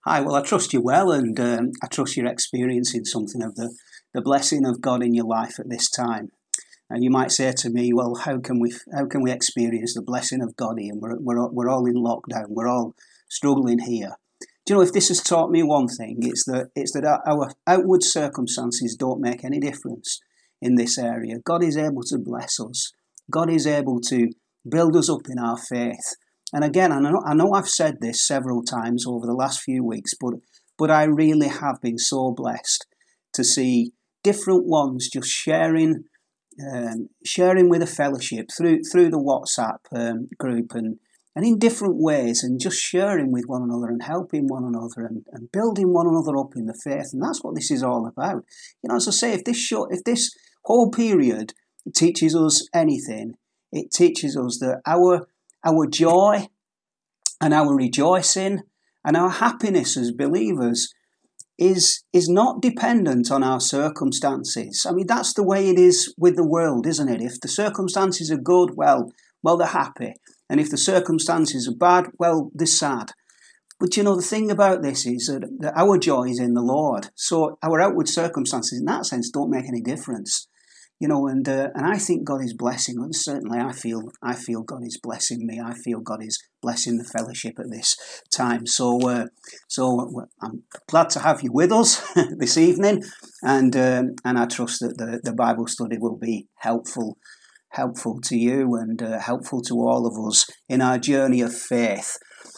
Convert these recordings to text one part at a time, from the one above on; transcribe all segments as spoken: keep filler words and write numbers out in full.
Hi, well, I trust you well, and um, I trust you're experiencing something of the, the blessing of God in your life at this time. And you might say to me, well, how can we how can we experience the blessing of God here? We're, we're, we're all in lockdown. We're all struggling here. Do you know, if this has taught me one thing, it's that, it's that our outward circumstances don't make any difference in this area. God is able to bless us. God is able to build us up in our faith. And again, I know, I know I've said this several times over the last few weeks, but but I really have been so blessed to see different ones just sharing um, sharing with a fellowship through through the WhatsApp um, group and and in different ways, and just sharing with one another and helping one another and, and building one another up in the faith. And that's what this is all about. You know, as I say, if this show, if this whole period teaches us anything, it teaches us that our our joy and our rejoicing and our happiness as believers is is not dependent on our circumstances. I mean, that's the way it is with the world, isn't it? If the circumstances are good, well, well, they're happy. And if the circumstances are bad, well, they're sad. But you know, the thing about this is that, that our joy is in the Lord. So our outward circumstances, in that sense, don't make any difference. You know, and uh, and I think God is blessing us. Certainly, I feel I feel God is blessing me. I feel God is blessing the fellowship at this time. So, uh, so I'm glad to have you with us this evening, and um, and I trust that the, the Bible study will be helpful, helpful to you and uh, helpful to all of us in our journey of faith.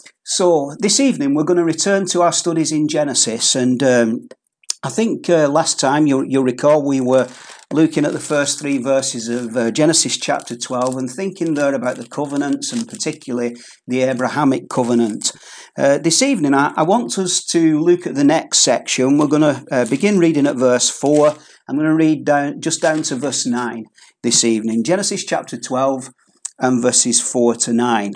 So this evening we're going to return to our studies in Genesis, and um, I think uh, last time you'll, you'll recall we were looking at the first three verses of uh, Genesis chapter twelve and thinking there about the covenants and particularly the Abrahamic covenant. Uh, this evening I, I want us to look at the next section. We're going to uh, begin reading at verse four. I'm going to read down just down to verse nine this evening. Genesis chapter twelve and verses four to nine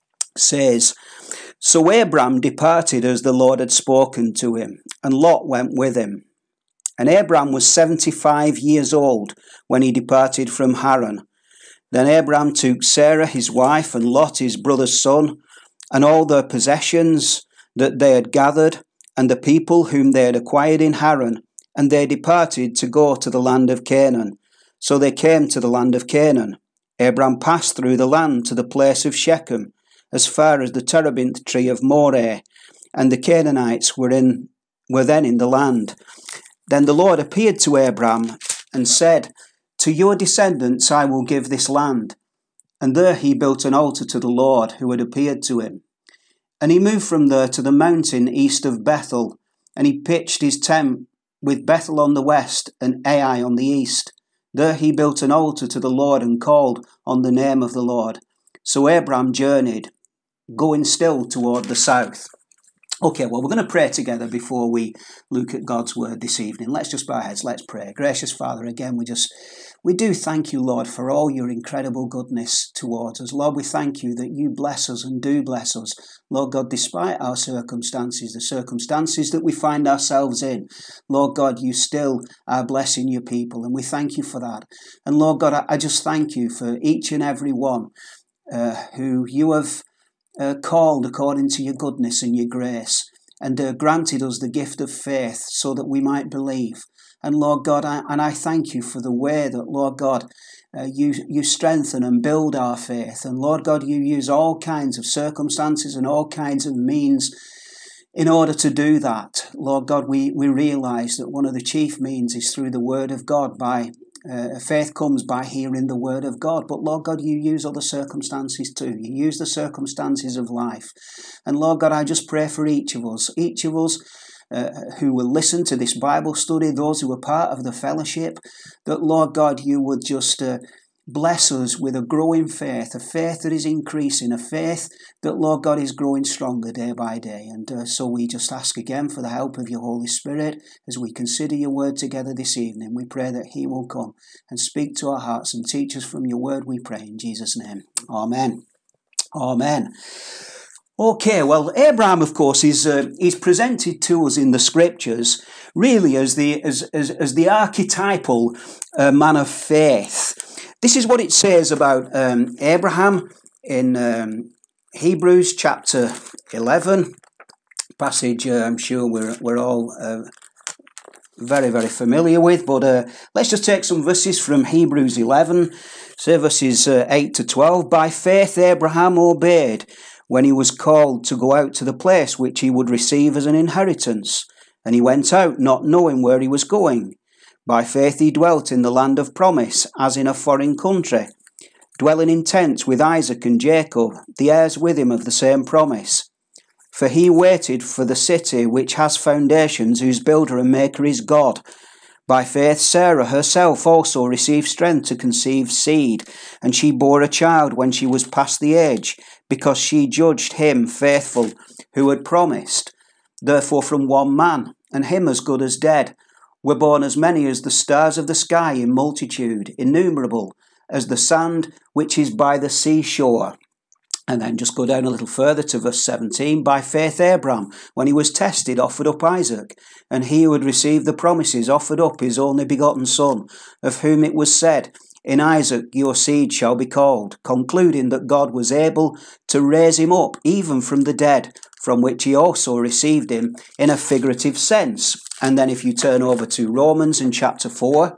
says, "So Abram departed as the Lord had spoken to him, and Lot went with him. And Abram was seventy-five years old when he departed from Haran. Then Abram took Sarah his wife and Lot his brother's son, and all their possessions that they had gathered, and the people whom they had acquired in Haran, and they departed to go to the land of Canaan. So they came to the land of Canaan. Abram passed through the land to the place of Shechem, as far as the terebinth tree of Moreh, and the Canaanites were in were then in the land. Then the Lord appeared to Abram and said, 'To your descendants I will give this land.' And there he built an altar to the Lord who had appeared to him. And he moved from there to the mountain east of Bethel, and he pitched his tent with Bethel on the west and Ai on the east. There he built an altar to the Lord and called on the name of the Lord. So Abram journeyed, going still toward the south." Okay, well, we're going to pray together before we look at God's word this evening. Let's just bow our heads, let's pray. Gracious Father, again, we just, we do thank you, Lord, for all your incredible goodness towards us. Lord, we thank you that you bless us and do bless us. Lord God, despite our circumstances, the circumstances that we find ourselves in, Lord God, you still are blessing your people, and we thank you for that. And Lord God, I, I just thank you for each and every one uh, who you have Uh, called according to your goodness and your grace, and uh, granted us the gift of faith so that we might believe. And Lord God, I, and I thank you for the way that, Lord God, uh, you, you strengthen and build our faith. And Lord God, you use all kinds of circumstances and all kinds of means in order to do that. Lord God, we, we realize that one of the chief means is through the word of God. By Uh, faith comes by hearing the word of God. But Lord God, you use other circumstances too. You use the circumstances of life. And Lord God, I just pray for each of us, each of us uh, who will listen to this Bible study, those who are part of the fellowship, that Lord God, you would just uh, bless us with a growing faith, a faith that is increasing, a faith that, Lord God, is growing stronger day by day. And uh, so we just ask again for the help of your Holy Spirit as we consider your word together this evening. We pray that he will come and speak to our hearts and teach us from your word, we pray in Jesus' name. Amen. Amen. Okay, well, Abraham, of course, is uh, is presented to us in the scriptures really as the as as, as the archetypal uh, man of faith. This is what it says about um, Abraham in um, Hebrews chapter eleven, passage uh, I'm sure we're, we're all uh, very, very familiar with, but uh, let's just take some verses from Hebrews eleven, say verses uh, eight to twelve. By faith Abraham obeyed when he was called to go out to the place which he would receive as an inheritance, and he went out not knowing where he was going. By faith he dwelt in the land of promise, as in a foreign country, dwelling in tents with Isaac and Jacob, the heirs with him of the same promise. For he waited for the city which has foundations, whose builder and maker is God. By faith Sarah herself also received strength to conceive seed, and she bore a child when she was past the age, because she judged him faithful who had promised. Therefore from one man, and him as good as dead, were born as many as the stars of the sky in multitude, innumerable, as the sand which is by the seashore. And then just go down a little further to verse seventeen. By faith Abraham, when he was tested, offered up Isaac, and he who had received the promises offered up his only begotten son, of whom it was said, In Isaac your seed shall be called, concluding that God was able to raise him up even from the dead, from which he also received him in a figurative sense. And then if you turn over to Romans in chapter four,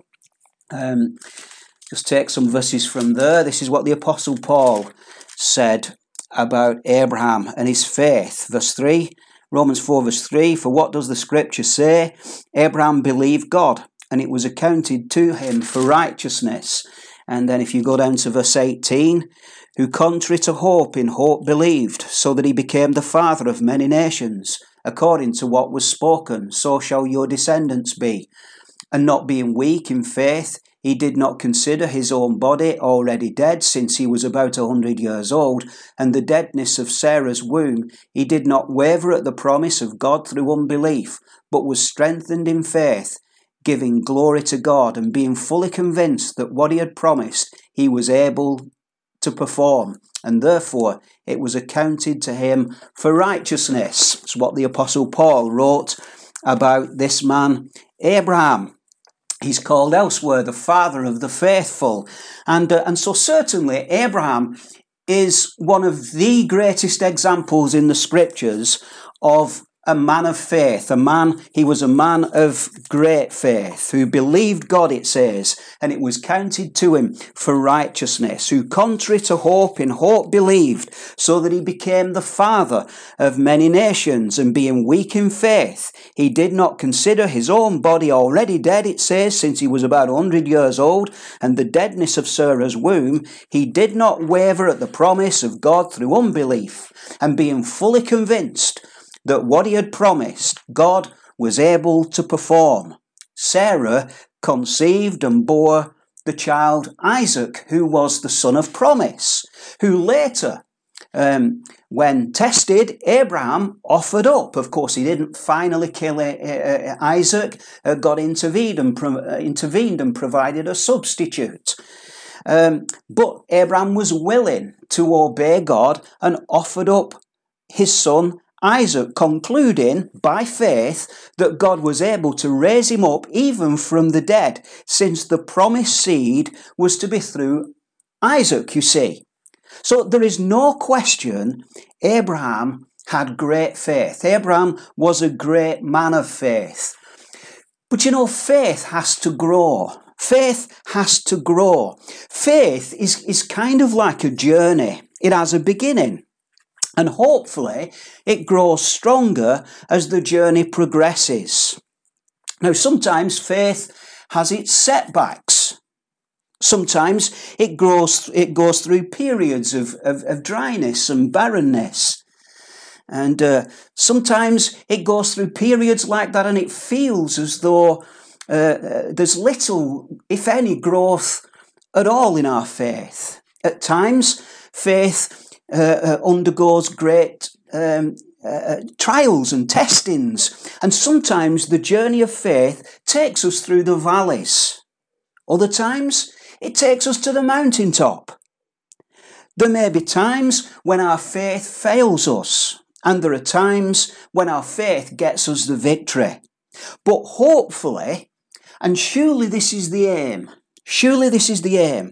um, just take some verses from there. This is what the Apostle Paul said about Abraham and his faith. Verse three, Romans four verse three, For what does the scripture say? Abraham believed God, and it was accounted to him for righteousness. And then if you go down to verse eighteen, who contrary to hope in hope believed, so that he became the father of many nations, according to what was spoken, so shall your descendants be. And not being weak in faith, he did not consider his own body already dead, since he was about a hundred years old, and the deadness of Sarah's womb. He did not waver at the promise of God through unbelief, but was strengthened in faith, giving glory to God, and being fully convinced that what he had promised he was able to perform, and therefore it was accounted to him for righteousness. It's what the Apostle Paul wrote about this man, Abraham. He's called elsewhere the father of the faithful. And, uh, and so certainly Abraham is one of the greatest examples in the scriptures of a man of faith. A man, he was a man of great faith, who believed God, it says, and it was counted to him for righteousness, who contrary to hope in hope believed, so that he became the father of many nations, and being weak in faith, he did not consider his own body already dead, it says, since he was about a hundred years old, and the deadness of Sarah's womb. He did not waver at the promise of God through unbelief, and being fully convinced that what he had promised, God was able to perform. Sarah conceived and bore the child Isaac, who was the son of promise, who later, um, when tested, Abraham offered up. Of course, he didn't finally kill uh, uh, Isaac. Uh, God intervened and, pro- uh, intervened and provided a substitute. Um, but Abraham was willing to obey God and offered up his son Isaac, concluding by faith that God was able to raise him up even from the dead, since the promised seed was to be through Isaac, you see. So there is no question Abraham had great faith. Abraham was a great man of faith. But you know, faith has to grow. Faith has to grow. Faith is, is kind of like a journey. It has a beginning. And hopefully it grows stronger as the journey progresses. Now, sometimes faith has its setbacks. Sometimes it grows, it goes through periods of, of, of dryness and barrenness. And uh, sometimes it goes through periods like that, and it feels as though uh, there's little, if any, growth at all in our faith. At times, faith Uh, uh, undergoes great um, uh, trials and testings, and sometimes the journey of faith takes us through the valleys. Other times it takes us to the mountaintop. There may be times when our faith fails us, and there are times when our faith gets us the victory. But hopefully, and surely this is the aim, surely this is the aim,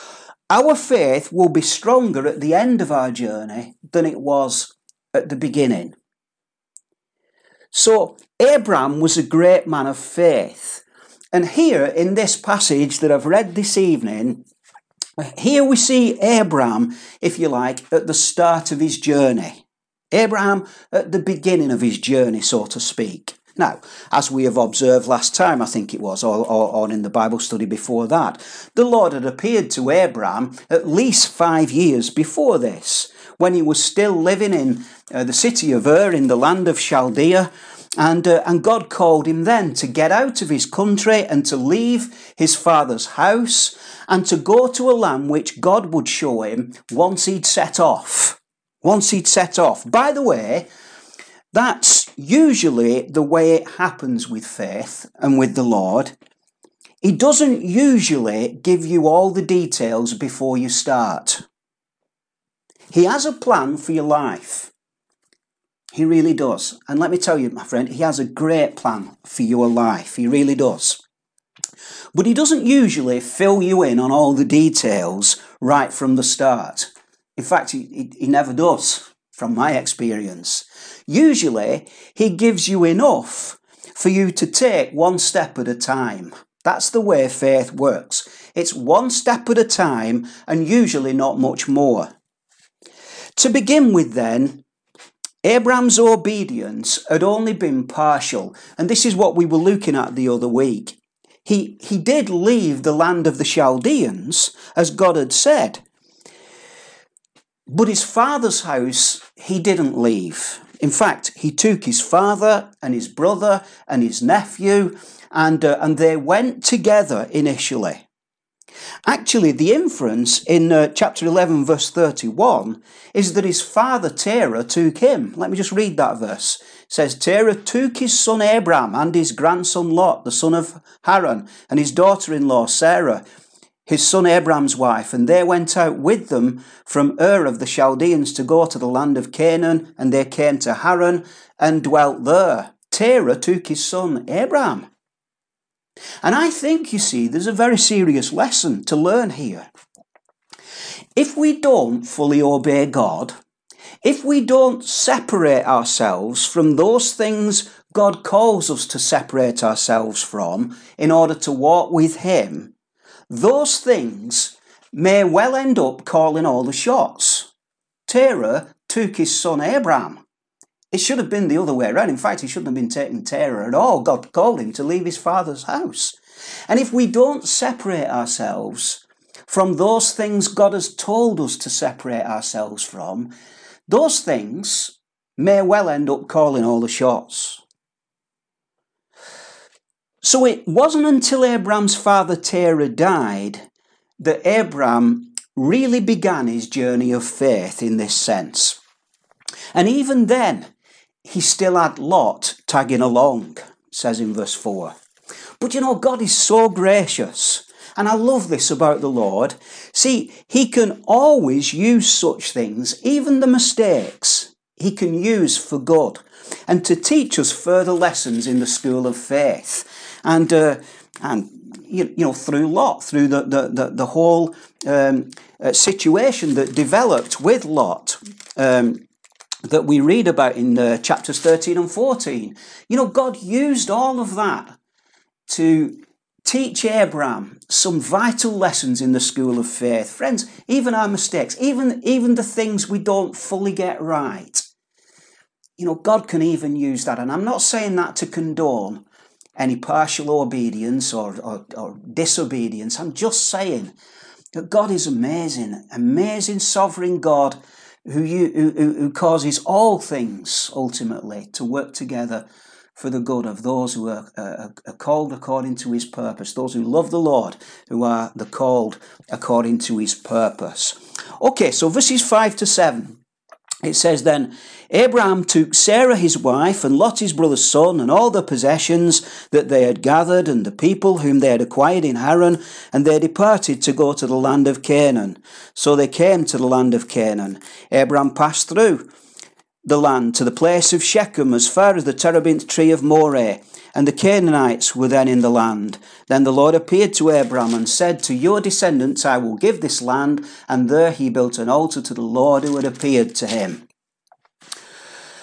our faith will be stronger at the end of our journey than it was at the beginning. So Abraham was a great man of faith. And here in this passage that I've read this evening, here we see Abraham, if you like, at the start of his journey. Abraham at the beginning of his journey, so to speak. Now, as we have observed last time, I think it was, or, or, or in the Bible study before that, the Lord had appeared to Abraham at least five years before this, when he was still living in uh, the city of Ur in the land of Chaldea. And, uh, and God called him then to get out of his country and to leave his father's house and to go to a land which God would show him once he'd set off. Once he'd set off. By the way, that's usually the way it happens with faith and with the Lord. He doesn't usually give you all the details before you start. He has a plan for your life. He really does. And let me tell you, my friend, he has a great plan for your life. He really does. But he doesn't usually fill you in on all the details right from the start. In fact, he, he, he never does, from my experience. Usually, he gives you enough for you to take one step at a time. That's the way faith works. It's one step at a time and usually not much more. To begin with then, Abraham's obedience had only been partial, and this is what we were looking at the other week. He, he did leave the land of the Chaldeans, as God had said, but his father's house he didn't leave. In fact, he took his father and his brother and his nephew, and, uh, and they went together initially. Actually, the inference in uh, chapter eleven, verse thirty-one, is that his father Terah took him. Let me just read that verse. It says, Terah took his son Abraham and his grandson Lot, the son of Haran, and his daughter-in-law Sarah, his son Abraham's wife, and they went out with them from Ur of the Chaldeans to go to the land of Canaan, and they came to Haran and dwelt there. Terah took his son Abraham. And I think, you see, there's a very serious lesson to learn here. If we don't fully obey God, if we don't separate ourselves from those things God calls us to separate ourselves from in order to walk with Him, those things may well end up calling all the shots. Terah took his son Abraham. It should have been the other way around. In fact, he shouldn't have been taking Terah at all. God called him to leave his father's house. And if we don't separate ourselves from those things God has told us to separate ourselves from, those things may well end up calling all the shots. So it wasn't until Abraham's father Terah died that Abraham really began his journey of faith in this sense. And even then, he still had Lot tagging along, it says in verse four. But you know, God is so gracious. And I love this about the Lord. See, He can always use such things, even the mistakes, He can use for good and to teach us further lessons in the school of faith. And, uh, and you, you know, through Lot, through the, the, the, the whole um, uh, situation that developed with Lot, um, that we read about in uh, chapters thirteen and fourteen. You know, God used all of that to teach Abraham some vital lessons in the school of faith. Friends, even our mistakes, even, even the things we don't fully get right, you know, God can even use that. And I'm not saying that to condone any partial obedience or, or, or disobedience. I'm just saying that God is amazing, amazing sovereign God who, you, who, who causes all things ultimately to work together for the good of those who are, uh, are called according to His purpose, those who love the Lord, who are the called according to His purpose. Okay, so verses five to seven. It says then, Abraham took Sarah his wife and Lot his brother's son and all the possessions that they had gathered and the people whom they had acquired in Haran, and they departed to go to the land of Canaan. So they came to the land of Canaan. Abraham passed through the land to the place of Shechem as far as the terebinth tree of Moreh, and the Canaanites were then in the land. Then the Lord appeared to Abraham and said, to your descendants I will give this land, and there he built an altar to the Lord who had appeared to him.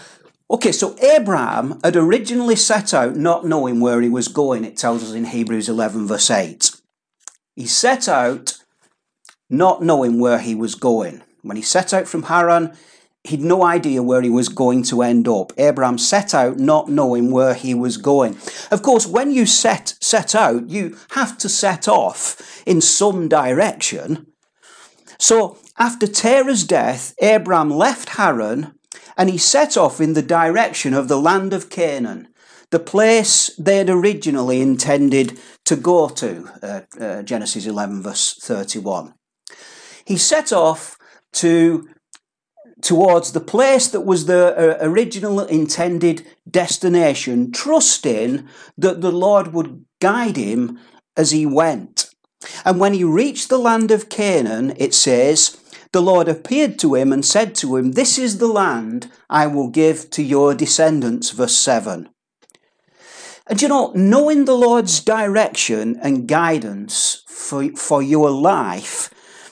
Okay, so Abraham had originally set out not knowing where he was going, it tells us in Hebrews eleven verse eight. He set out not knowing where he was going. When he set out from Haran, he'd no idea where he was going to end up. Abraham set out not knowing where he was going. Of course, when you set, set out, you have to set off in some direction. So after Terah's death, Abraham left Haran and he set off in the direction of the land of Canaan, the place they had originally intended to go to, uh, uh, Genesis eleven verse thirty-one. He set off to towards the place that was the uh, original intended destination, trusting that the Lord would guide him as he went. And when he reached the land of Canaan, it says, the Lord appeared to him and said to him, "This is the land I will give to your descendants," verse seven. And you know, knowing the Lord's direction and guidance for, for your life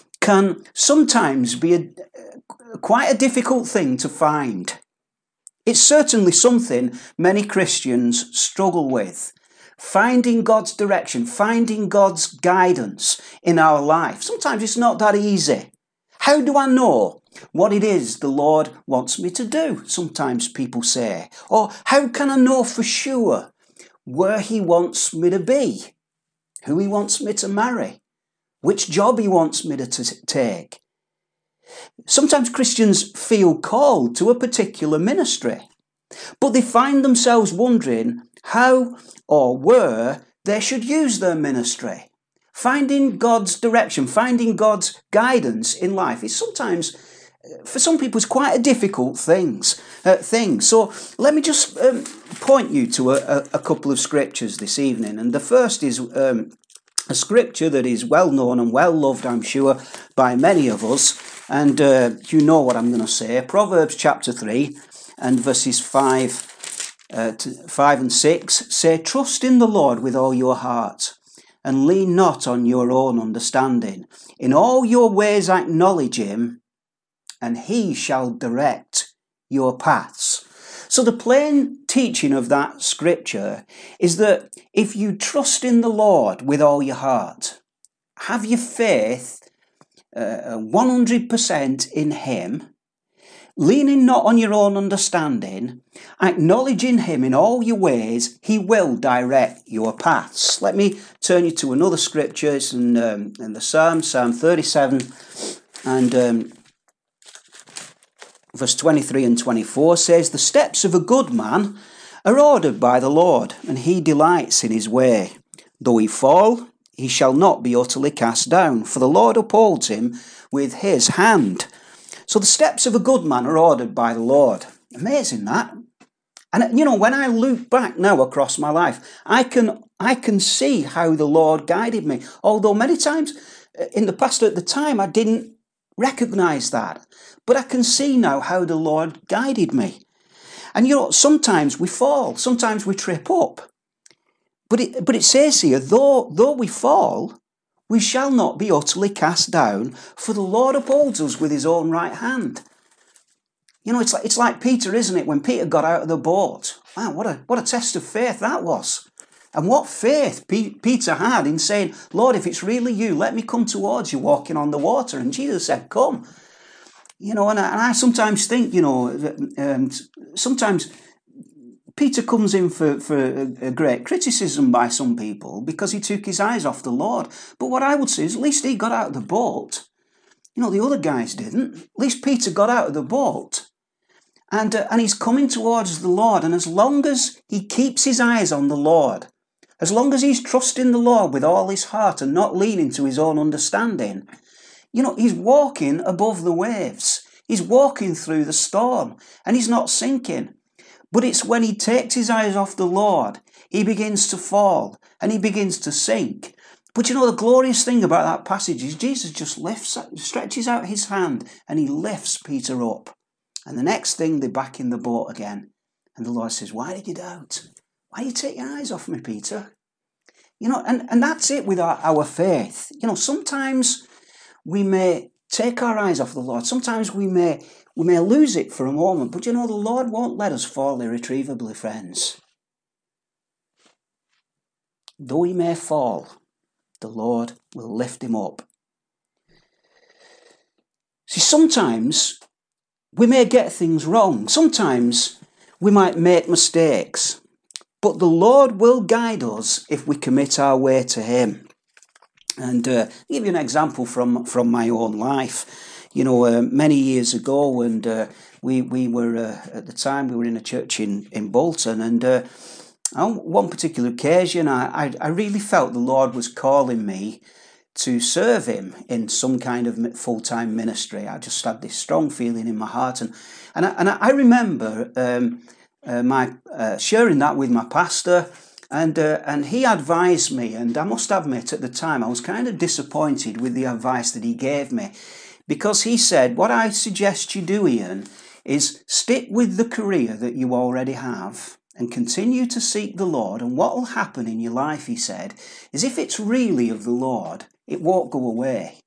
can sometimes be a, quite a difficult thing to find. It's certainly something many Christians struggle with. Finding God's direction, finding God's guidance in our life. Sometimes it's not that easy. How do I know what it is the Lord wants me to do? Sometimes people say. Or how can I know for sure where he wants me to be? Who he wants me to marry? Which job he wants me to t- take? Sometimes Christians feel called to a particular ministry, but they find themselves wondering how or where they should use their ministry. Finding God's direction, finding God's guidance in life is sometimes, for some people, it's quite a difficult things, uh, thing. So let me just um, point you to a, a couple of scriptures this evening. And the first is um, a scripture that is well known and well loved, I'm sure, by many of us. And uh, you know what I'm going to say. Proverbs chapter three and verses five, uh, to five and six say, "Trust in the Lord with all your heart, and lean not on your own understanding. In all your ways acknowledge him, and he shall direct your paths." So the plain teaching of that scripture is that if you trust in the Lord with all your heart, have your faith uh, one hundred percent in him, leaning not on your own understanding, acknowledging him in all your ways, he will direct your paths. Let me turn you to another scripture. It's in, um, in the Psalm, Psalm thirty-seven, and um, verse twenty-three and twenty-four says, "The steps of a good man are ordered by the Lord, and he delights in his way. Though he fall, he shall not be utterly cast down, for the Lord upholds him with his hand." So the steps of a good man are ordered by the Lord. Amazing that. And you know, when I look back now across my life, I can I can see how the Lord guided me. Although many times in the past at the time I didn't recognize that. But I can see now how the Lord guided me. And you know, sometimes we fall, sometimes we trip up. But it but it says here, though though we fall, we shall not be utterly cast down, for the Lord upholds us with his own right hand. You know, it's like, it's like Peter, isn't it? When Peter got out of the boat. Wow, what a, what a test of faith that was. And what faith P- Peter had in saying, "Lord, if it's really you, let me come towards you walking on the water." And Jesus said, "Come." You know, and I, and I sometimes think, you know, um, sometimes Peter comes in for, for a, a great criticism by some people because he took his eyes off the Lord. But what I would say is at least he got out of the boat. You know, the other guys didn't. At least Peter got out of the boat. And, uh, and he's coming towards the Lord. And as long as he keeps his eyes on the Lord, as long as he's trusting the Lord with all his heart and not leaning to his own understanding, you know, he's walking above the waves. He's walking through the storm and he's not sinking. But it's when he takes his eyes off the Lord, he begins to fall and he begins to sink. But you know, the glorious thing about that passage is Jesus just lifts, stretches out his hand and he lifts Peter up. And the next thing, they're back in the boat again. And the Lord says, "Why did you doubt? Why do you take your eyes off me, Peter?" You know, and, and that's it with our, our faith. You know, sometimes we may take our eyes off the Lord. Sometimes we may we may lose it for a moment, but you know, the Lord won't let us fall irretrievably, friends. Though he may fall, the Lord will lift him up. See, sometimes we may get things wrong. Sometimes we might make mistakes. But the Lord will guide us if we commit our way to him. And uh, I'll give you an example from, from my own life. You know, uh, many years ago, and uh, we we were, uh, at the time, we were in a church in, in Bolton, and uh, on one particular occasion, I, I, I really felt the Lord was calling me to serve him in some kind of full-time ministry. I just had this strong feeling in my heart. And, and, I, and I remember... Um, Uh, my uh, sharing that with my pastor, and uh, and he advised me, and I must admit at the time I was kind of disappointed with the advice that he gave me, because he said, what I suggest you do, Ian, is stick with the career that you already have and continue to seek the Lord, and what will happen in your life, he said, is if it's really of the Lord, it won't go away,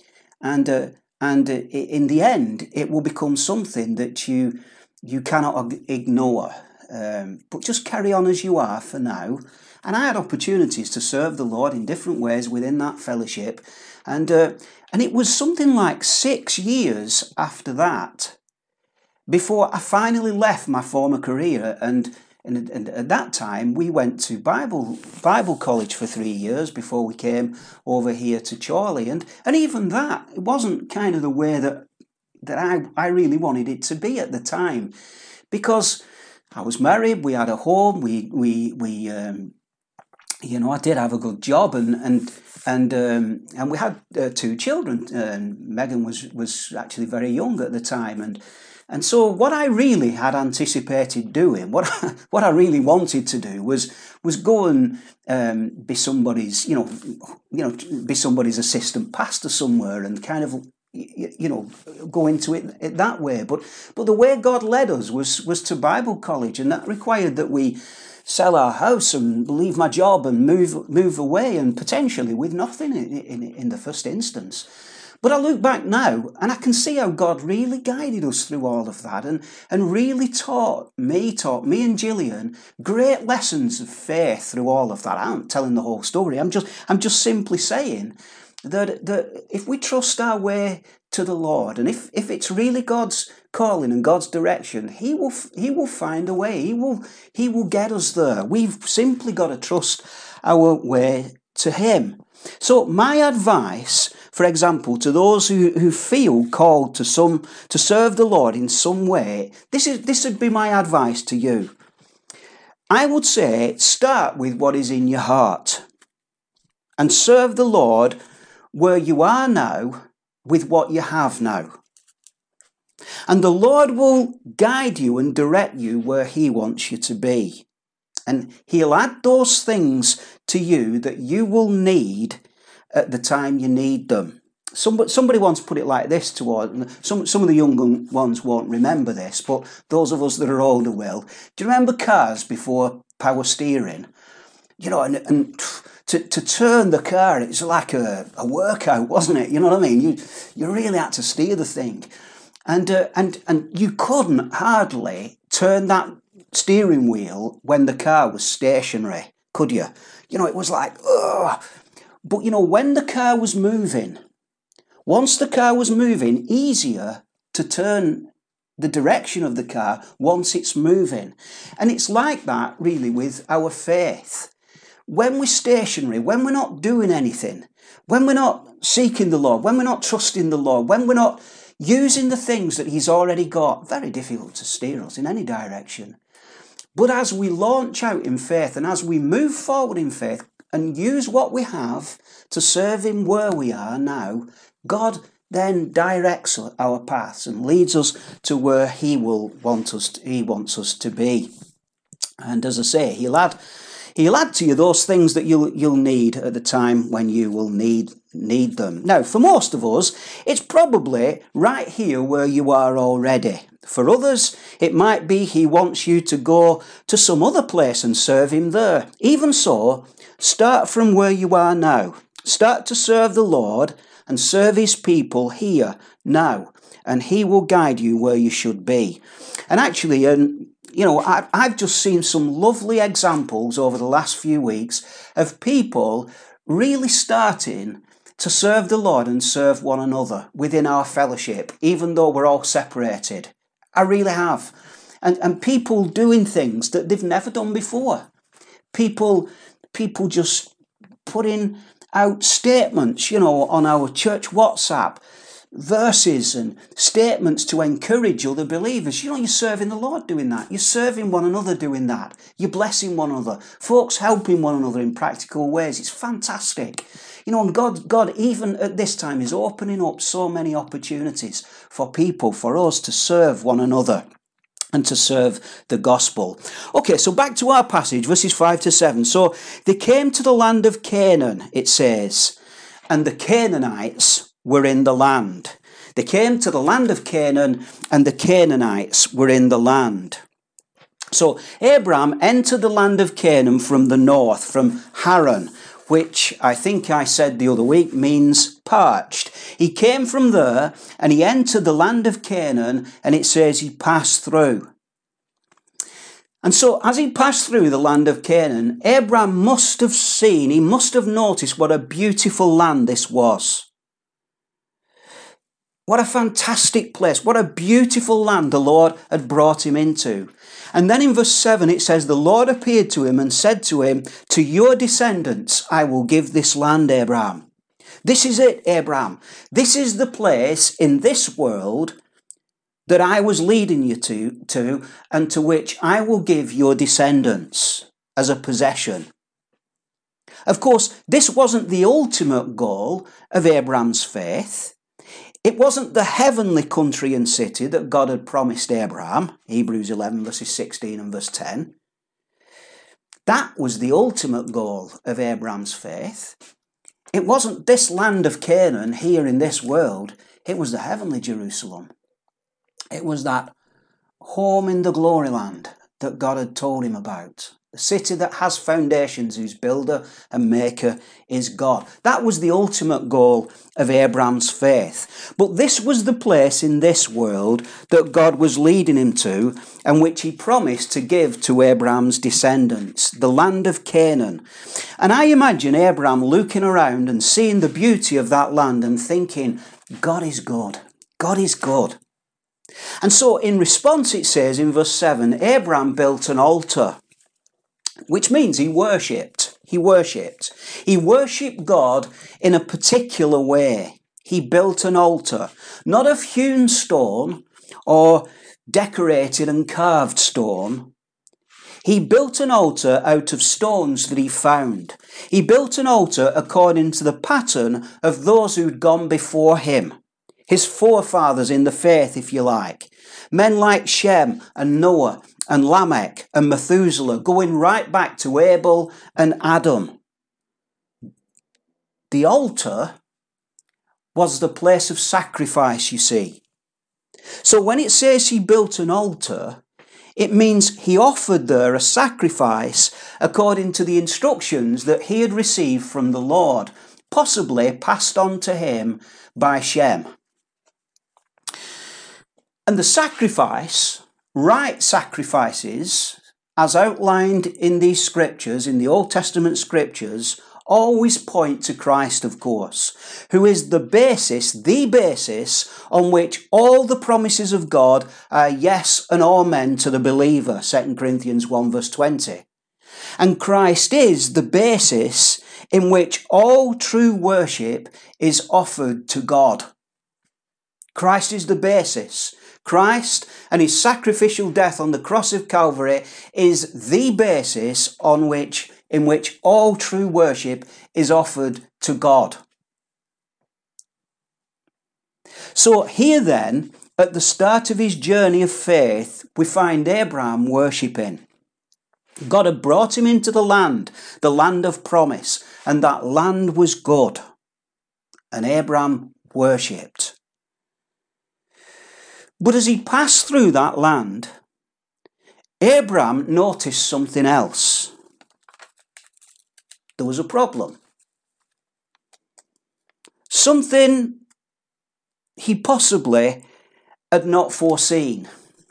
and uh, and uh, in the end it will become something that you you cannot ignore, um, but just carry on as you are for now. And I had opportunities to serve the Lord in different ways within that fellowship, and uh, and it was something like six years after that before I finally left my former career. And, and, and at that time we went to Bible Bible college for three years before we came over here to Chorley, and and even that, it wasn't kind of the way that that I, I really wanted it to be at the time, because I was married, we had a home, we we we um, you know, I did have a good job, and and and um, and we had uh, two children. And Megan was was actually very young at the time, and and so what I really had anticipated doing, what I, what I really wanted to do was was go and um, be somebody's, you know, you know, be somebody's assistant pastor somewhere, and kind of, you know, go into it, it that way. But but the way God led us was was to Bible college, and that required that we sell our house and leave my job and move move away, and potentially with nothing in, in, in the first instance. But I look back now and I can see how God really guided us through all of that, and, and really taught me, taught me and Gillian great lessons of faith through all of that. I'm telling the whole story. I'm just I'm just simply saying that, that if we trust our way to the Lord, and if, if it's really God's calling and God's direction, He will He will find a way. He will He will get us there. We've simply got to trust our way to Him. So my advice, for example, to those who, who feel called to some to serve the Lord in some way, this is this would be my advice to you. I would say start with what is in your heart and serve the Lord where you are now with what you have now. And the Lord will guide you and direct you where He wants you to be. And He'll add those things to you that you will need at the time you need them. Somebody, somebody once put it like this toward, some, some of the young ones won't remember this, but those of us that are older will. Do you remember cars before power steering? You know, and, and to, to turn the car, it's like a, a workout, wasn't it? You know what I mean? You you really had to steer the thing. And, uh, and, and you couldn't hardly turn that steering wheel when the car was stationary, could you? You know, it was like, ugh. But, you know, when the car was moving, once the car was moving, easier to turn the direction of the car once it's moving. And it's like that, really, with our faith. When we're stationary, when we're not doing anything, when we're not seeking the Lord, when we're not trusting the Lord, when we're not using the things that He's already got, very difficult to steer us in any direction. But as we launch out in faith, and as we move forward in faith and use what we have to serve Him where we are now, God then directs our paths and leads us to where He will want us to, He wants us to be. And as I say, He'll add He'll add to you those things that you'll you'll need at the time when you will need need them. Now, for most of us, it's probably right here where you are already. For others, it might be He wants you to go to some other place and serve Him there. Even so, start from where you are now. Start to serve the Lord and serve his people here now, and he will guide you where you should be. And actually, um, you know, I, I've just seen some lovely examples over the last few weeks of people really starting to serve the Lord and serve one another within our fellowship, even though we're all separated. I really have. And, and people doing things that they've never done before. People, people just putting out statements, you know, on our church WhatsApp, verses and statements to encourage other believers. You know, you're serving the Lord doing that. You're serving one another doing that. You're blessing one another. Folks helping one another in practical ways. It's fantastic. You know, and God, God, even at this time, is opening up so many opportunities for people, for us to serve one another and to serve the gospel. Okay, so back to our passage, verses five to seven. So they came to the land of Canaan, it says, and the Canaanites were in the land. They came to the land of Canaan, and the Canaanites were in the land. So Abraham entered the land of Canaan from the north, from Haran, which I think I said the other week means parched. He came from there and he entered the land of Canaan, and it says he passed through. And so as he passed through the land of Canaan, Abraham must have seen, he must have noticed what a beautiful land this was. What a fantastic place. What a beautiful land the Lord had brought him into. And then in verse seven it says, the Lord appeared to him and said to him, to your descendants I will give this land, Abraham. This is it, Abraham. This is the place in this world that I was leading you to, to and to which I will give your descendants as a possession. Of course, this wasn't the ultimate goal of Abraham's faith. It wasn't the heavenly country and city that God had promised Abraham, Hebrews eleven, verses sixteen and verse ten. That was the ultimate goal of Abraham's faith. It wasn't this land of Canaan here in this world. It was the heavenly Jerusalem. It was that home in the glory land that God had told him about. A city that has foundations, whose builder and maker is God. That was the ultimate goal of Abraham's faith. But this was the place in this world that God was leading him to, and which he promised to give to Abraham's descendants, the land of Canaan. And I imagine Abraham looking around and seeing the beauty of that land and thinking, God is good. God is good. And so in response, it says in verse seven, Abraham built an altar, which means he worshipped. He worshipped. He worshipped God in a particular way. He built an altar, not of hewn stone or decorated and carved stone. He built an altar out of stones that he found. He built an altar according to the pattern of those who'd gone before him. His forefathers in the faith, if you like. Men like Shem and Noah and Lamech and Methuselah, going right back to Abel and Adam. The altar was the place of sacrifice, you see. So when it says he built an altar, it means he offered there a sacrifice according to the instructions that he had received from the Lord, possibly passed on to him by Shem. And the sacrifice, right sacrifices, as outlined in these scriptures, in the Old Testament scriptures, always point to Christ, of course, who is the basis, the basis on which all the promises of God are yes and amen to the believer, Second Corinthians one verse twenty. And Christ is the basis in which all true worship is offered to God. Christ is the basis. Christ and his sacrificial death on the cross of Calvary is the basis on which, in which all true worship is offered to God. So here then, at the start of his journey of faith, we find Abraham worshipping. God had brought him into the land, the land of promise, and that land was good. And Abraham worshipped. But as he passed through that land, Abraham noticed something else. There was a problem. something he possibly had not foreseen.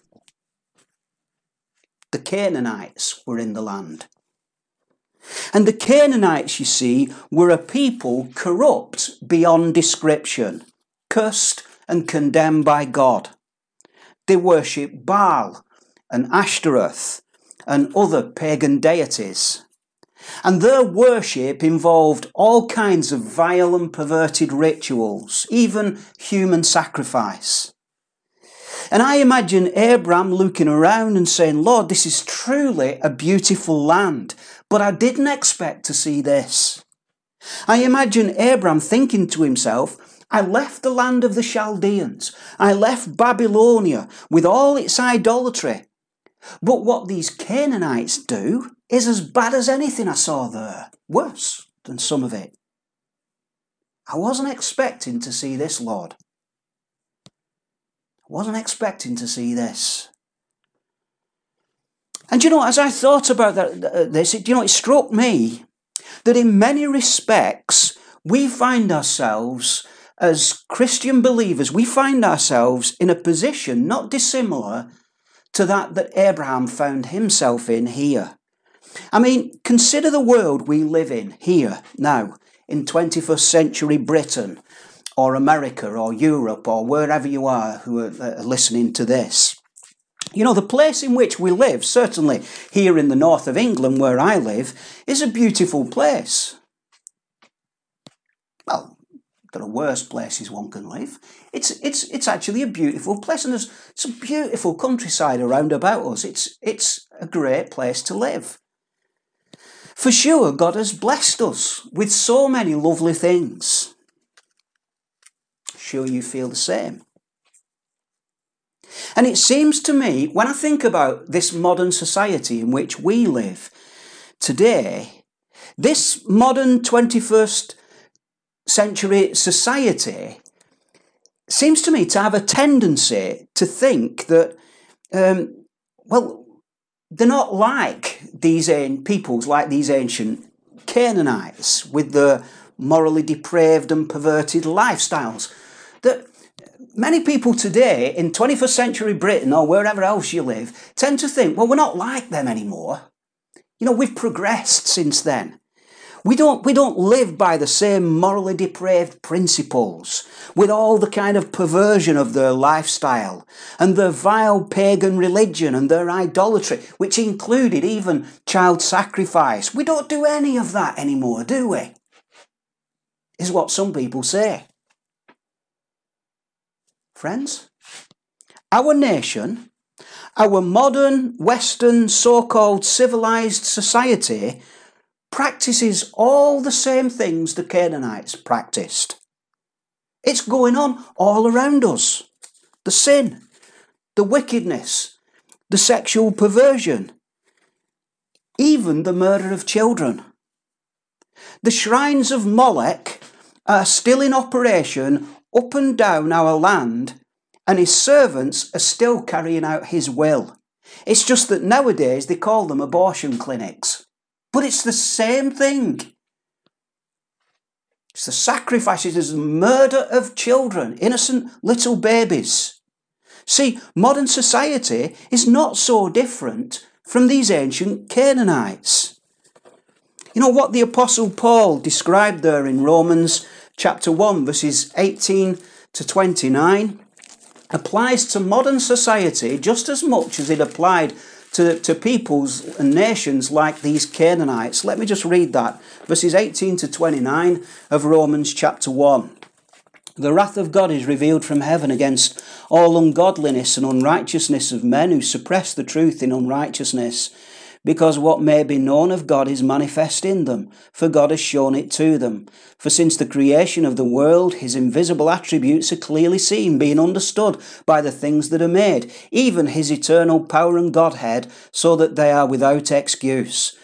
The Canaanites were in the land. And the Canaanites, you see, were a people corrupt beyond description, cursed and condemned by God. They worshipped Baal and Ashtoreth and other pagan deities. And their worship involved all kinds of vile and perverted rituals, even human sacrifice. And I imagine Abraham looking around and saying, Lord, this is truly a beautiful land, but I didn't expect to see this. I imagine Abraham thinking to himself, I left the land of the Chaldeans. I left Babylonia with all its idolatry. But what these Canaanites do is as bad as anything I saw there, worse than some of it. I wasn't expecting to see this, Lord. I wasn't expecting to see this. And you know, as I thought about that, this, it, you know, it struck me that in many respects, we find ourselves, as Christian believers, we find ourselves in a position not dissimilar to that that Abraham found himself in here. I mean, consider the world we live in here now, in twenty-first century Britain, or America, or Europe, or wherever you are who are uh, listening to this. You know, the place in which we live, certainly here in the north of England where I live, is a beautiful place. Well, there are worse places one can live. It's it's it's actually a beautiful place, and there's it's a beautiful countryside around about us. It's it's a great place to live. For sure, God has blessed us with so many lovely things. Sure you feel the same. And it seems to me, when I think about this modern society in which we live today, this modern twenty-first century society seems to me to have a tendency to think that, um, well, they're not like these peoples, like these ancient Canaanites with their morally depraved and perverted lifestyles. That many people today in twenty-first century Britain or wherever else you live tend to think, well, we're not like them anymore. You know, we've progressed since then. We don't, we don't live by the same morally depraved principles with all the kind of perversion of their lifestyle and their vile pagan religion and their idolatry, which included even child sacrifice. We don't do any of that anymore, do we? Is what some people say. Friends, our nation, our modern Western so-called civilized society practices all the same things the Canaanites practiced. It's going on all around us. The sin, the wickedness, the sexual perversion, even the murder of children. The shrines of Molech are still in operation up and down our land, and his servants are still carrying out his will. It's just that nowadays they call them abortion clinics. But it's the same thing. It's the sacrifices, it's the murder of children, innocent little babies. See, modern society is not so different from these ancient Canaanites. You know what the Apostle Paul described there in Romans chapter one, verses eighteen to twenty-nine, applies to modern society just as much as it applied To, to peoples and nations like these Canaanites. Let me just read that. Verses eighteen to twenty-nine of Romans chapter one. The wrath of God is revealed from heaven against all ungodliness and unrighteousness of men who suppress the truth in unrighteousness, because what may be known of God is manifest in them, for God has shown it to them. For since the creation of the world, his invisible attributes are clearly seen, being understood by the things that are made, even his eternal power and Godhead, so that they are without excuse.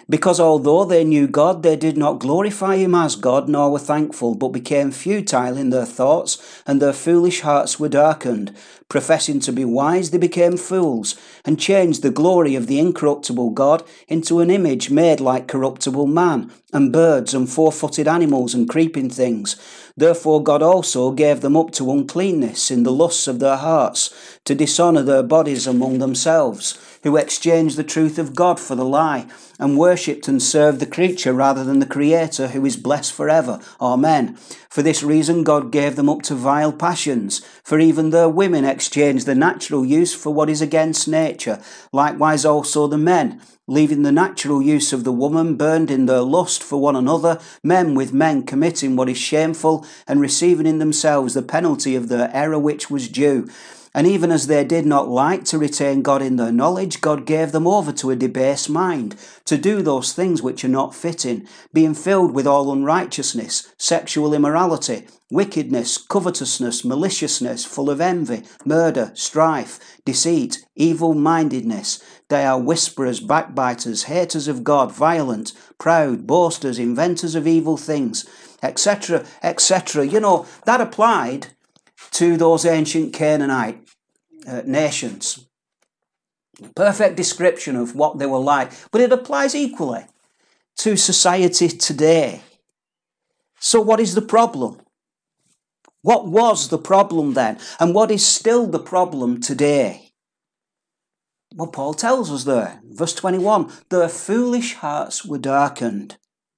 Because although they knew God, they did not glorify him as God, nor were thankful, but became futile in their thoughts, and their foolish hearts were darkened. Professing to be wise, they became fools, and changed the glory of the incorruptible God into an image made like corruptible man, and birds, and four-footed animals, and creeping things. Therefore God also gave them up to uncleanness in the lusts of their hearts, to dishonour their bodies among themselves, who exchanged the truth of God for the lie, and worshipped and served the creature rather than the Creator, who is blessed forever. Amen. For this reason God gave them up to vile passions, for even their women exchanged the natural use for what is against nature. Likewise also the men, leaving the natural use of the woman, burned in their lust for one another, men with men committing what is shameful, and receiving in themselves the penalty of their error which was due. And even as they did not like to retain God in their knowledge, God gave them over to a debased mind, to do those things which are not fitting, being filled with all unrighteousness, sexual immorality, wickedness, covetousness, maliciousness, full of envy, murder, strife, deceit, evil-mindedness. They are whisperers, backbiters, haters of God, violent, proud, boasters, inventors of evil things, et cetera, et cetera. You know, that applied to those ancient Canaanite uh, nations. Perfect description of what they were like. But it applies equally to society today. So what is the problem? What was the problem then? And what is still the problem today? Well, Paul tells us there, verse twenty-one, their foolish hearts were darkened.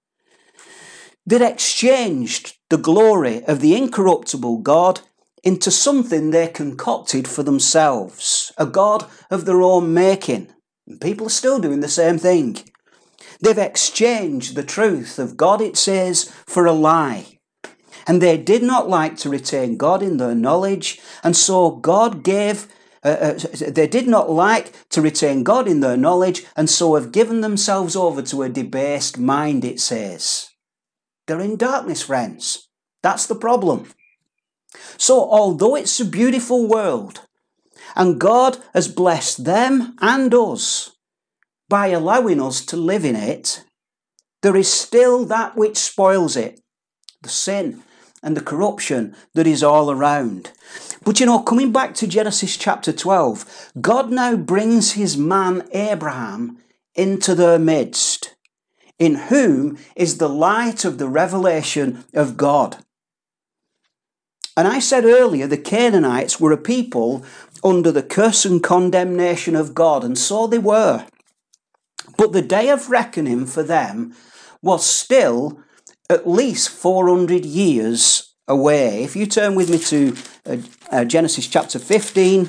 They'd exchanged the glory of the incorruptible God into something they concocted for themselves, a God of their own making. And people are still doing the same thing. They've exchanged the truth of God, it says, for a lie. And they did not like to retain God in their knowledge, and so God gave, uh, uh, they did not like to retain God in their knowledge, and so have given themselves over to a debased mind, it says. They're in darkness, friends. That's the problem. So although it's a beautiful world, and God has blessed them and us by allowing us to live in it, there is still that which spoils it, the sin and the corruption that is all around. But you know, coming back to Genesis chapter twelve, God now brings his man Abraham into their midst, in whom is the light of the revelation of God. And I said earlier, the Canaanites were a people under the curse and condemnation of God, and so they were. But the day of reckoning for them was still at least four hundred years away. If you turn with me to uh, uh, Genesis chapter fifteen,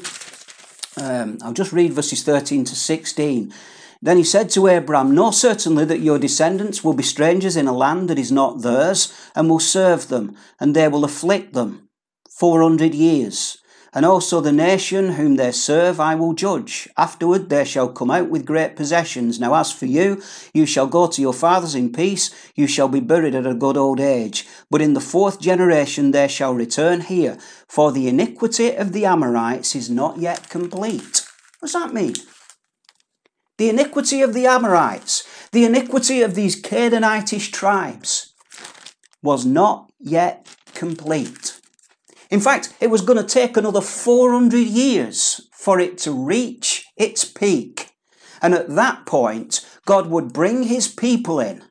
um, I'll just read verses thirteen to sixteen. Then he said to Abraham, know certainly that your descendants will be strangers in a land that is not theirs, and will serve them, and they will afflict them four hundred years. And also the nation whom they serve I will judge. Afterward they shall come out with great possessions. Now as for you, you shall go to your fathers in peace. You shall be buried at a good old age. But in the fourth generation they shall return here, for the iniquity of the Amorites is not yet complete. What does that mean? The iniquity of the Amorites, the iniquity of these Canaanitish tribes, was not yet complete. In fact, it was going to take another four hundred years for it to reach its peak. And at that point, God would bring his people in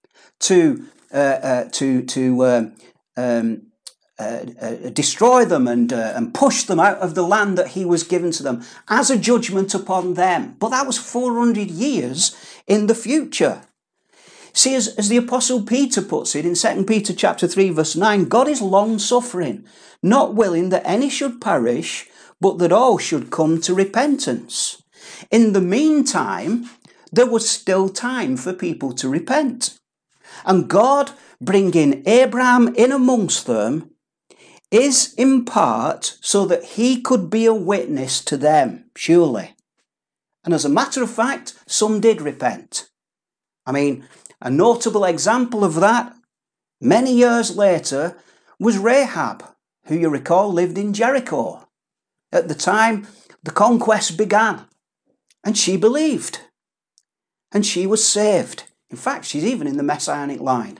to uh, uh, to to um, um, uh, uh, destroy them and uh, and push them out of the land that he was given to them as a judgment upon them. But that was four hundred years in the future. See, as, as the Apostle Peter puts it in Second Peter chapter three, verse nine, God is long-suffering, not willing that any should perish, but that all should come to repentance. In the meantime, there was still time for people to repent. And God bringing Abraham in amongst them is in part so that he could be a witness to them, surely. And as a matter of fact, some did repent. I mean, a notable example of that, many years later, was Rahab, who you recall lived in Jericho at the time the conquest began. And she believed. And she was saved. In fact, she's even in the Messianic line.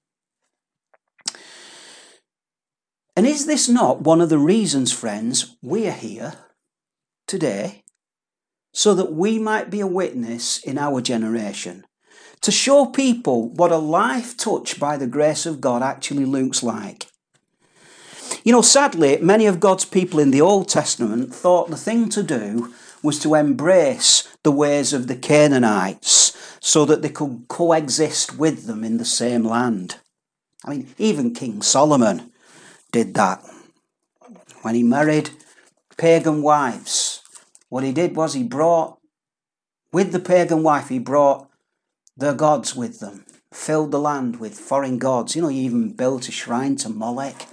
And is this not one of the reasons, friends, we are here today? So that we might be a witness in our generation, to show people what a life touched by the grace of God actually looks like. You know, sadly, many of God's people in the Old Testament thought the thing to do was to embrace the ways of the Canaanites so that they could coexist with them in the same land. I mean, even King Solomon did that. When he married pagan wives, what he did was he brought, with the pagan wife, he brought their gods with them, filled the land with foreign gods. You know, he even built a shrine to Molech.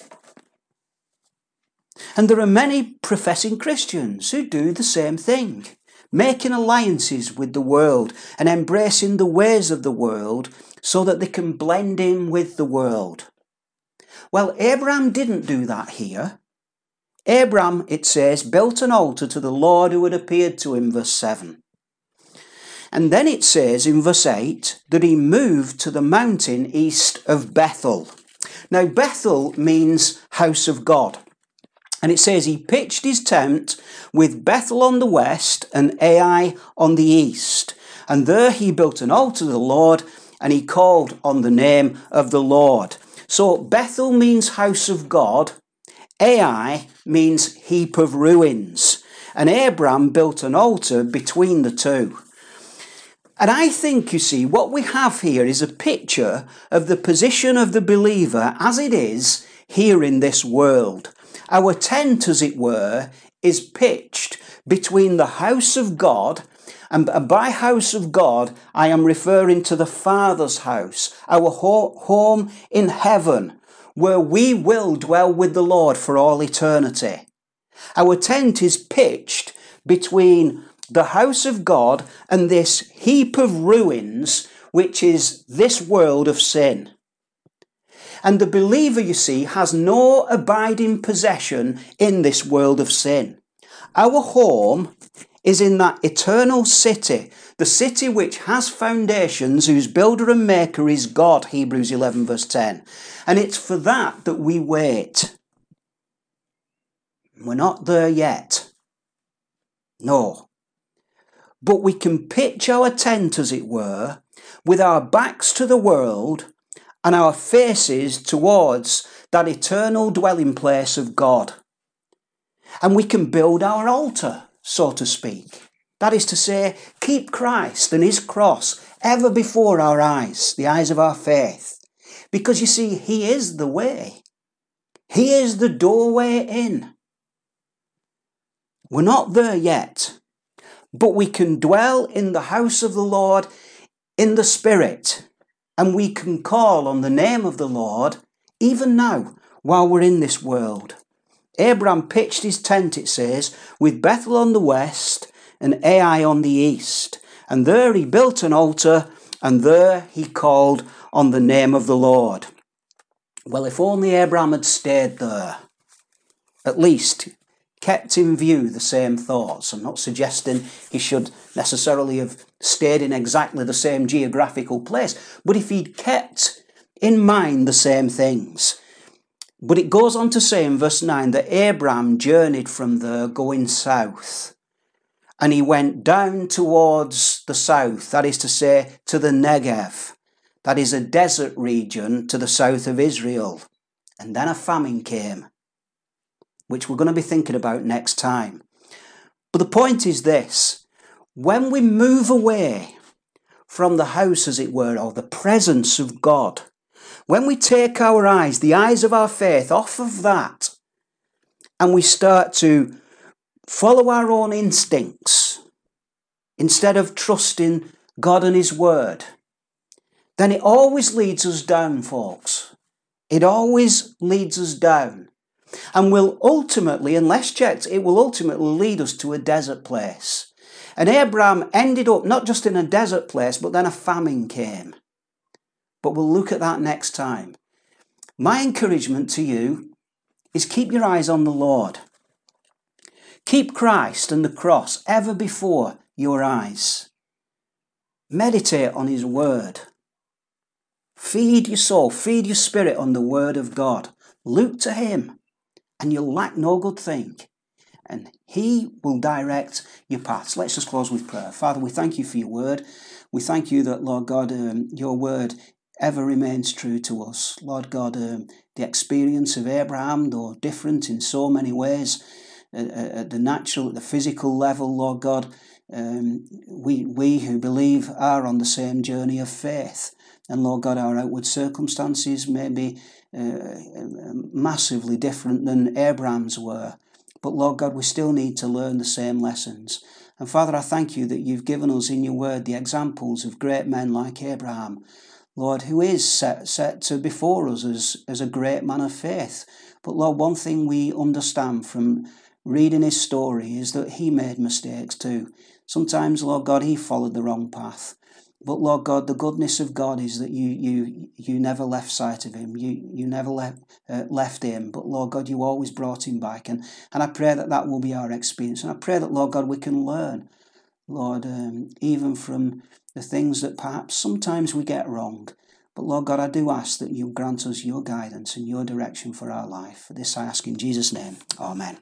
And there are many professing Christians who do the same thing, making alliances with the world and embracing the ways of the world so that they can blend in with the world. Well, Abraham didn't do that here. Abraham, it says, built an altar to the Lord who had appeared to him, verse seven. And then it says in verse eight that he moved to the mountain east of Bethel. Now, Bethel means house of God. And it says he pitched his tent with Bethel on the west and Ai on the east. And there he built an altar to the Lord, and he called on the name of the Lord. So Bethel means house of God. Ai means heap of ruins. And Abraham built an altar between the two. And I think, you see, what we have here is a picture of the position of the believer as it is here in this world. Our tent, as it were, is pitched between the house of God, and by house of God, I am referring to the Father's house, our ho- home in heaven, where we will dwell with the Lord for all eternity. Our tent is pitched between the house of God and this heap of ruins, which is this world of sin. And the believer, you see, has no abiding possession in this world of sin. Our home is in that eternal city, the city which has foundations, whose builder and maker is God, Hebrews eleven verse ten. And it's for that that we wait. We're not there yet. No. But we can pitch our tent, as it were, with our backs to the world and our faces towards that eternal dwelling place of God. And we can build our altar, so to speak. That is to say, keep Christ and his cross ever before our eyes, the eyes of our faith. Because you see, he is the way. He is the doorway in. We're not there yet, but we can dwell in the house of the Lord in the Spirit, and we can call on the name of the Lord even now while we're in this world. Abraham pitched his tent, it says, with Bethel on the west and Ai on the east. And there he built an altar, and there he called on the name of the Lord. Well, if only Abraham had stayed there, at least kept in view the same thoughts. I'm not suggesting he should necessarily have stayed in exactly the same geographical place, but if he'd kept in mind the same things. But it goes on to say in verse nine that Abraham journeyed from there going south, and he went down towards the south, that is to say, to the Negev. That is a desert region to the south of Israel. And then a famine came, which we're going to be thinking about next time. But the point is this: when we move away from the house, as it were, or the presence of God, when we take our eyes, the eyes of our faith, off of that, and we start to follow our own instincts instead of trusting God and his word, then it always leads us down, folks. It always leads us down. And will ultimately, unless checked, it will ultimately lead us to a desert place. And Abraham ended up not just in a desert place, but then a famine came. But we'll look at that next time. My encouragement to you is keep your eyes on the Lord. Keep Christ and the cross ever before your eyes. Meditate on his word. Feed your soul, feed your spirit on the word of God. Look to him, and you'll lack no good thing. And he will direct your paths. Let's just close with prayer. Father, we thank you for your word. We thank you that, Lord God, um, your word ever remains true to us. Lord God, um, the experience of Abraham, though different in so many ways, uh, at the natural, at the physical level, Lord God, um, we, we who believe are on the same journey of faith. And Lord God, our outward circumstances may be uh, massively different than Abraham's were. But Lord God, we still need to learn the same lessons. And Father, I thank you that you've given us in your word the examples of great men like Abraham, Lord, who is set, set to before us as, as a great man of faith. But Lord, one thing we understand from reading his story is that he made mistakes too. Sometimes, Lord God, he followed the wrong path. But Lord God, the goodness of God is that you you you never left sight of him. You you never left uh, left him. But Lord God, you always brought him back. And and I pray that that will be our experience. And I pray that, Lord God, we can learn, Lord, um, even from the things that perhaps sometimes we get wrong. But Lord God, I do ask that you grant us your guidance and your direction for our life. For this I ask in Jesus' name. Amen.